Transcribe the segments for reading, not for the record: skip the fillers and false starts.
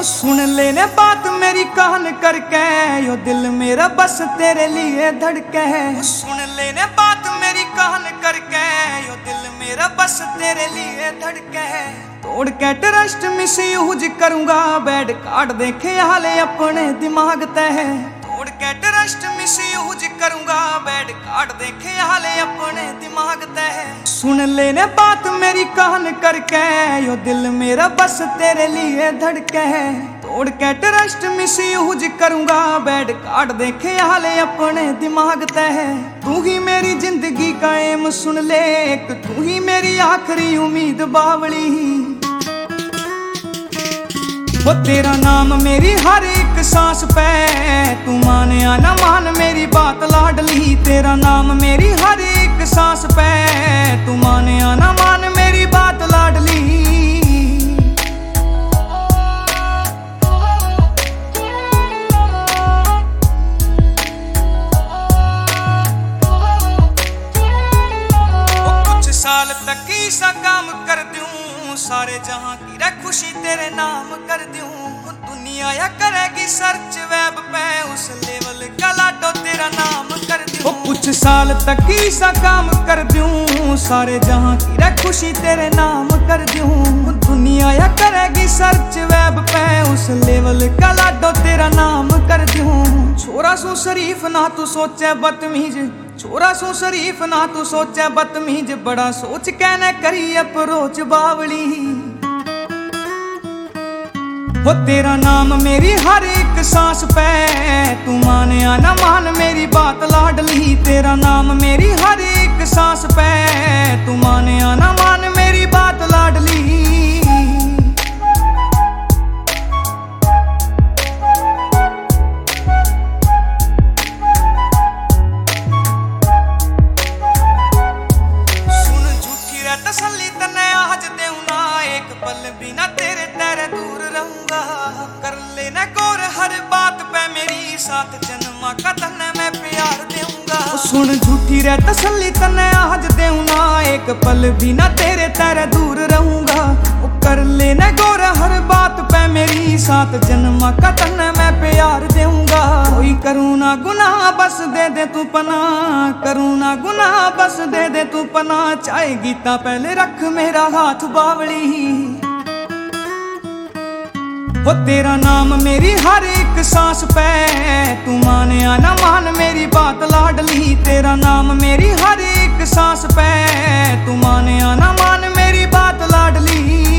ओ सुन लेने बात मेरी कान करके, यो दिल मेरा बस तेरे लिए धड़के है। ओ सुन लेने बात मेरी कान करके, यो दिल मेरा बस तेरे लिए धड़के है। तोड़ के ट्रस्ट मिस यूज करूंगा, बैड कार्ड देखे हाले अपने दिमाग तय। तोड़ के ट्रस्ट मिस यूज करूंगा, बैड कार्ड देखे हाले अपने दिमाग तय। सुन लेने बात मेरी कान करके, यो दिल मेरा बस तेरे लिए धड़के है। तोड़ के ट्रस्ट मिस यूज करूंगा, बैड कार्ड देखे हाले अपने दिमाग तय। तू ही मेरी जिंदगी का एम सुन ले, एक तू ही मेरी आखिरी उम्मीद बावली। वो तेरा नाम मेरी हर एक सांस पे, तू माने या ना मान मेरी बात लाडली। तेरा नाम मेरी हर एक सांस पे, तू माने या ना मान मेरी बात लाडली। कुछ साल तक ऐसा काम कर दूं, सारे जहां की रे खुशी तेरे नाम कर दूं। दुनिया या करेगी सर्च वेब पे, उस लेवल का लाडो तेरा नाम कर दूं। कुछ साल तक ऐसा काम कर दूं, सारे जहां की रे खुशी तेरे नाम कर दूं। दुनिया या करेगी सर्च वेब पे, उस लेवल का लाडो तेरा नाम कर दूं। छोरा सो शरीफ ना तू सोचे बदतमीज, छोरा सो शरीफ ना तू सोचे बदतमीज। बड़ा सोच कहने करी अप्रोच बावली। हो तेरा नाम मेरी हर एक सांस पे, तू माने या ना मान मेरी बात लाडली। तेरा नाम मेरी हर एक सांस पे, तू माने या ना मान मेरी बात लाडली। तसल्ली तने आज देऊं ना, एक पल बिना तेरे तेरे दूर रहूंगा। कर लेना गौर हर बात पे मेरी, साथ जन्मा का तने मैं प्यार देऊंगा। सुन झूठी रे तसल्ली तने आज देऊं ना, एक पल बिना तेरे तेरे दूर रहूंगा। कर लेना गौर हर बात पे मेरी, साथ जन्मा का तने मैं प्यार देऊंगा। कोई करूँ ना गुनाह बस दे दे तू पना, करूँ ना गुनाह बस दे दे तू पना। चाहे गीता पहले रख मेरा हाथ बावली। हो तेरा नाम मेरी हर एक सांस पे, तू माने या ना मान मेरी बात लाडली। तेरा नाम मेरी हर एक सांस पे, तू माने या ना मान मेरी बात लाडली।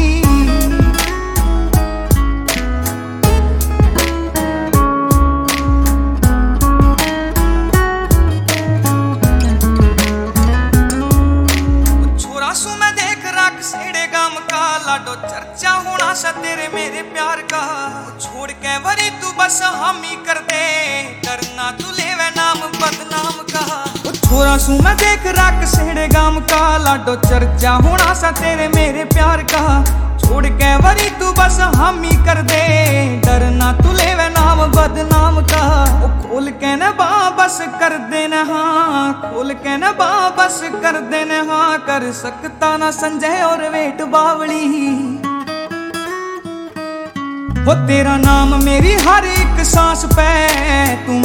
लाडो चर्चा होना सा तेरे मेरे प्यार का। छोड़ के वरी तू बस हामी कर दे, डरना तू लेवे नाम बदनाम का। छोरा सू मैं देख रख सेड़े गाम का, लाडो चर्चा होना सा तेरे मेरे प्यार का। छोड़ के वरी तू बस हामी कर दे, डरना तू लेवे नाम बदनाम का। खोल के न बा बस कर देना हाँ, खोल के न बा बस कर देना हाँ। कर सकता ना संजय और वेट बावली। हो तेरा नाम मेरी हर एक सांस पे, तू